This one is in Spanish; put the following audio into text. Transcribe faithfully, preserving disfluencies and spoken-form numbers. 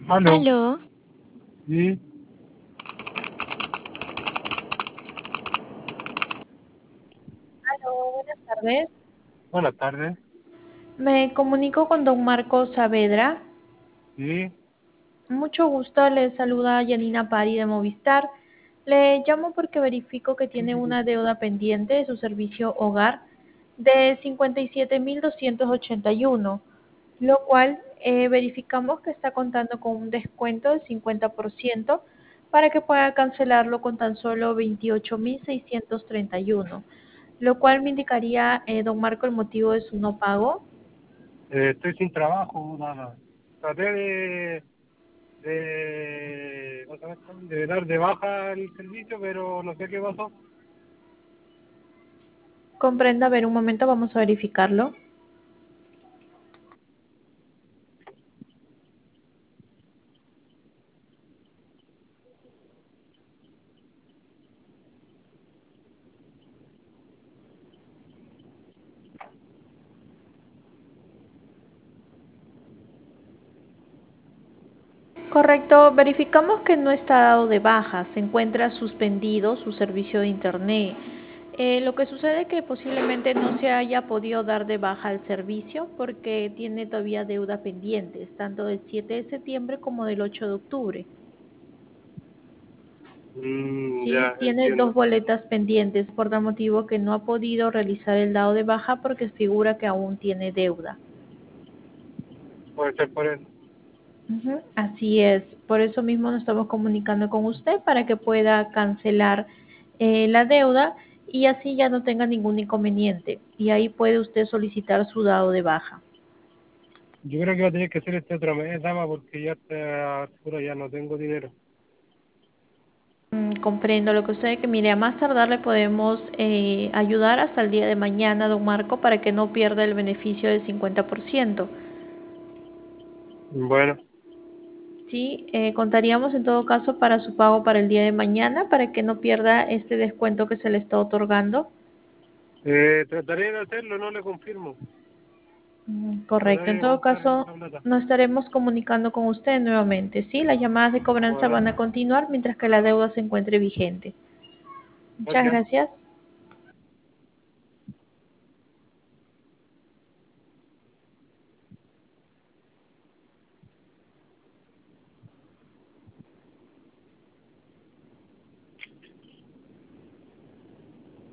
Aló, Aló, sí, Aló, buenas tardes. buenas tardes, Me comunico con don Marco Saavedra. sí, Mucho gusto, le saluda Yanina Pari de Movistar. Le llamo porque verifico que tiene una deuda pendiente de su servicio hogar de cincuenta y siete mil doscientos ochenta y uno, lo cual eh, verificamos que está contando con un descuento del cincuenta por ciento para que pueda cancelarlo con tan solo veintiocho mil seiscientos treinta y uno, lo cual me indicaría, eh, don Marco, el motivo de su no pago. eh, estoy sin trabajo, nada. Traté de, de, ¿cómo se llama esto? De dar de baja el servicio, pero no sé qué pasó. Comprenda, a ver, un momento, vamos a verificarlo. Correcto, verificamos que no está dado de baja, se encuentra suspendido su servicio de Internet. Eh, lo que sucede es que posiblemente no se haya podido dar de baja el servicio porque tiene todavía deuda pendientes, tanto del siete de septiembre como del ocho de octubre. Mm, Sí, ya, tiene dos entiendo. boletas pendientes por tal motivo que no ha podido realizar el dado de baja porque figura que aún tiene deuda. Puede ser por eso. Ujú, así es, por eso mismo nos estamos comunicando con usted para que pueda cancelar eh, la deuda y así ya no tenga ningún inconveniente. Y ahí puede usted solicitar su dado de baja. Yo creo que voy a tener que hacer este otro mes, dama, porque ya está altura ya no tengo dinero. Mm, comprendo lo que usted, que mire, a más tardar le podemos eh, ayudar hasta el día de mañana, don Marco, para que no pierda el beneficio del cincuenta por ciento. Bueno, Sí, eh, contaríamos en todo caso para su pago para el día de mañana, para que no pierda este descuento que se le está otorgando. eh, trataré de hacerlo, no le confirmo. Mm, correcto. Trataré En de todo juntar caso, la plata. nos estaremos comunicando con usted nuevamente. Sí, las llamadas de cobranza Bueno, van a continuar mientras que la deuda se encuentre vigente. Muchas gracias. gracias.